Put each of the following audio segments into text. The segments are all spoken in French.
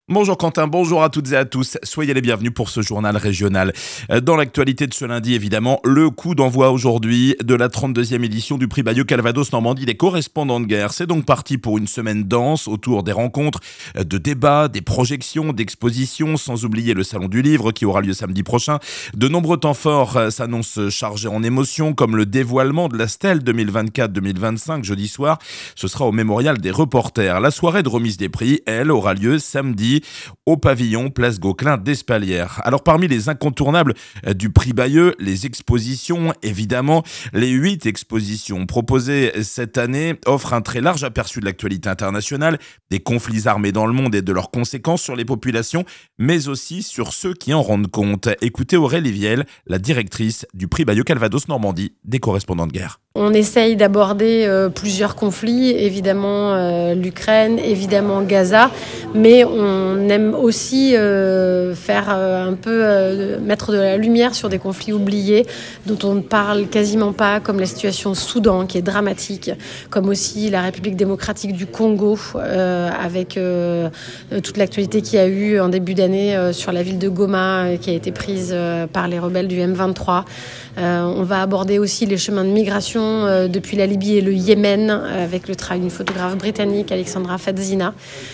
Bonjour Quentin, bonjour à toutes et à tous. Soyez les bienvenus pour ce journal régional. Dans l'actualité de ce lundi, évidemment, le coup d'envoi aujourd'hui de la 32e édition du prix Bayeux Calvados Normandie des correspondants de guerre. C'est donc parti pour une semaine dense autour des rencontres, de débats, des projections, d'expositions, sans oublier le Salon du Livre qui aura lieu samedi prochain. De nombreux temps forts s'annoncent chargés en émotions, comme le dévoilement de la stèle 2024-2025 jeudi soir. Ce sera au Mémorial des Reporters. La soirée de remise des prix, elle, aura lieu samedi au pavillon Place Gauquelin d'Espalières. Alors parmi les incontournables du prix Bayeux, les expositions, évidemment, les 8 expositions proposées cette année offrent un très large aperçu de l'actualité internationale, des conflits armés dans le monde et de leurs conséquences sur les populations, mais aussi sur ceux qui en rendent compte. Écoutez Aurélie Viel, la directrice du prix Bayeux Calvados Normandie des correspondants de guerre. On essaye d'aborder plusieurs conflits, évidemment l'Ukraine, évidemment Gaza, mais on aime aussi faire un peu mettre de la lumière sur des conflits oubliés dont on ne parle quasiment pas, comme la situation au Soudan qui est dramatique, comme aussi la République démocratique du Congo avec toute l'actualité qu'il y a eu en début d'année sur la ville de Goma qui a été prise par les rebelles du M23. On va aborder aussi les chemins de migration depuis la Libye et le Yémen avec le travail d'une photographe britannique, Alexandra Fadzina.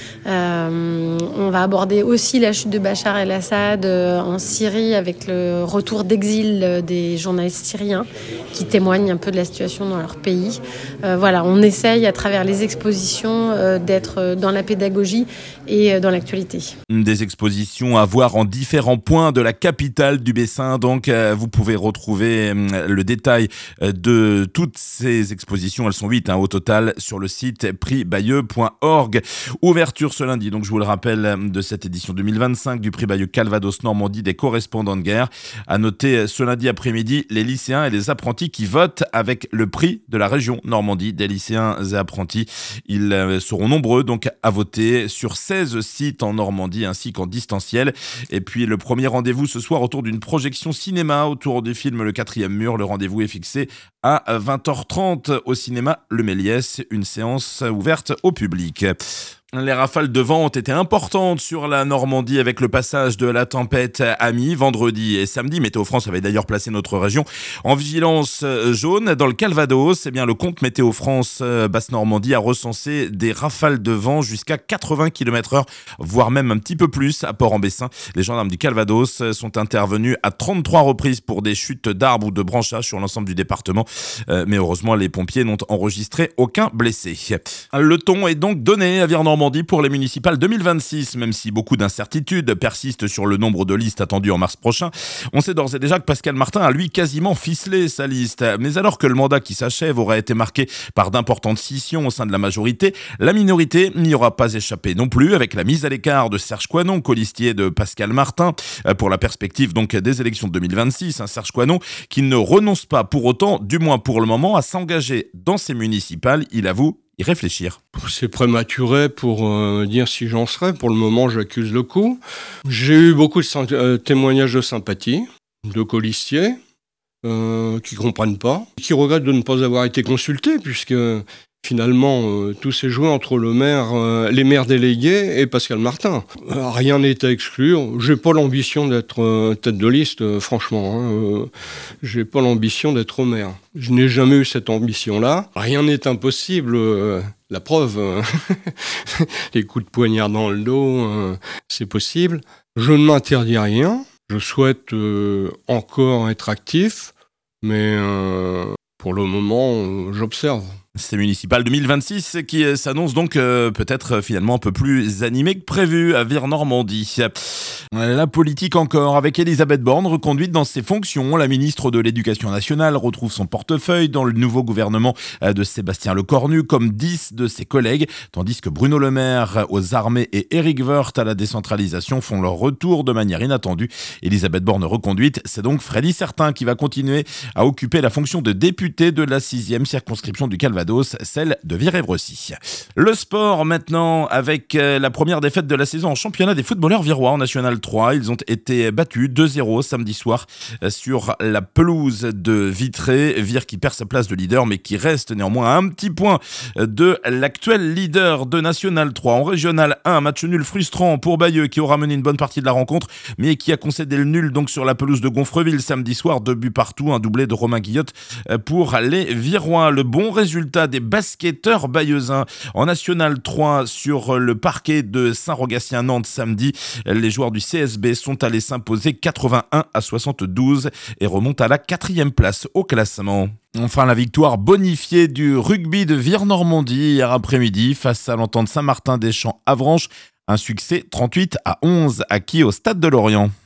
On va aborder aussi la chute de Bachar el-Assad en Syrie avec le retour d'exil des journalistes syriens qui témoignent un peu de la situation dans leur pays. Voilà, on essaye à travers les expositions d'être dans la pédagogie et dans l'actualité. Des expositions à voir en différents points de la capitale du Bessin. Donc, vous pouvez retrouver le détail de toutes ces expositions. Elles sont 8 au total sur le site prixbayeux.org. Ouverture ce lundi, donc je vous le rappelle, de cette édition 2025 du prix Bayeux Calvados Normandie des correspondants de guerre. À noter ce lundi après-midi les lycéens et les apprentis qui votent avec le prix de la région Normandie. Des lycéens et apprentis, ils seront nombreux donc à voter sur 16 sites en Normandie ainsi qu'en distanciel. Et puis le premier rendez-vous ce soir autour d'une projection cinéma autour du film Le 4e mur. Le rendez-vous est fixé à 20h30 au cinéma Le Méliès, une séance ouverte au public. Les rafales de vent ont été importantes sur la Normandie avec le passage de la tempête Ami vendredi et samedi. Météo France avait d'ailleurs placé notre région en vigilance jaune. Dans le Calvados, le compte Météo France Basse-Normandie a recensé des rafales de vent jusqu'à 80 km/h, voire même un petit peu plus à Port-en-Bessin. Les gendarmes du Calvados sont intervenus à 33 reprises pour des chutes d'arbres ou de branchages sur l'ensemble du département. Mais heureusement, les pompiers n'ont enregistré aucun blessé. Le ton est donc donné à Normandie pour les municipales 2026, même si beaucoup d'incertitudes persistent sur le nombre de listes attendues en mars prochain. On sait d'ores et déjà que Pascal Martin a lui quasiment ficelé sa liste. Mais alors que le mandat qui s'achève aura été marqué par d'importantes scissions au sein de la majorité, la minorité n'y aura pas échappé non plus, avec la mise à l'écart de Serge Coinon, colistier de Pascal Martin, pour la perspective donc des élections de 2026. Serge Coinon qui ne renonce pas pour autant, du moins pour le moment, à s'engager dans ces municipales. Il avoue y réfléchir. C'est prématuré pour dire si j'en serais. Pour le moment, j'accuse le coup. J'ai eu beaucoup de témoignages de sympathie, de colistiers qui comprennent pas, qui regrettent de ne pas avoir été consultés, puisque finalement, tout s'est joué entre les maires délégués et Pascal Martin. Rien n'est à exclure. J'ai pas l'ambition d'être tête de liste, franchement. J'ai pas l'ambition d'être maire. Je n'ai jamais eu cette ambition-là. Rien n'est impossible. La preuve, les coups de poignard dans le dos, c'est possible. Je ne m'interdis rien. Je souhaite encore être actif, mais pour le moment, j'observe. Ces municipales 2026 qui s'annoncent donc peut-être finalement un peu plus animées que prévu à Vire-Normandie. La politique encore, avec Elisabeth Borne reconduite dans ses fonctions. La ministre de l'Éducation nationale retrouve son portefeuille dans le nouveau gouvernement de Sébastien Lecornu, comme 10 de ses collègues, tandis que Bruno Le Maire aux armées et Éric Woerth à la décentralisation font leur retour de manière inattendue. Elisabeth Borne reconduite, c'est donc Freddy Certain qui va continuer à occuper la fonction de député de la 6e circonscription du Calvados. Calvados, celle de Virer-Brescy. Le sport maintenant avec la première défaite de la saison en championnat des footballeurs virois en National 3. Ils ont été battus 2-0 samedi soir sur la pelouse de Vitré. Vire qui perd sa place de leader mais qui reste néanmoins à un petit point de l'actuel leader de National 3. En Régional 1, match nul frustrant pour Bayeux qui aura mené une bonne partie de la rencontre mais qui a concédé le nul donc sur la pelouse de Gonfreville samedi soir. 2 buts partout, un doublé de Romain Guillotte pour les Virois. Le bon résultat des basketteurs bayeuxins en National 3 sur le parquet de Saint-Rogatien-Nantes samedi. Les joueurs du CSB sont allés s'imposer 81-72 et remontent à la 4e place au classement. Enfin, la victoire bonifiée du rugby de Vire-Normandie hier après-midi face à l'Entente Saint-Martin-des-Champs-Avranches. Un succès 38-11 acquis au Stade de Lorient.